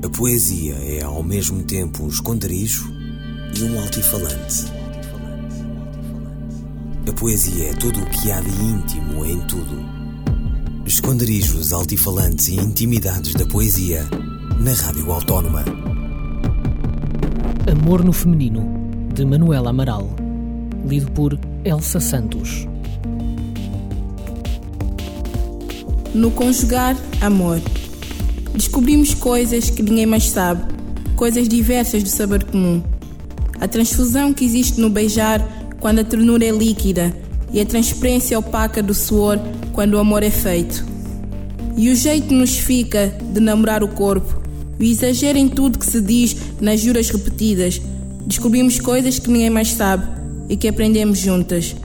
A poesia é ao mesmo tempo um esconderijo e um altifalante. A poesia é tudo o que há de íntimo em tudo. Esconderijos, altifalantes e intimidades da poesia na Rádio Autónoma. Amor no Feminino, de Manuela Amaral. Lido por Elsa Santos. No conjugar amor, descobrimos coisas que ninguém mais sabe, coisas diversas do saber comum. A transfusão que existe no beijar quando a ternura é líquida e a transparência opaca do suor quando o amor é feito. E o jeito nos fica de namorar o corpo, o exagero em tudo que se diz nas juras repetidas. Descobrimos coisas que ninguém mais sabe e que aprendemos juntas.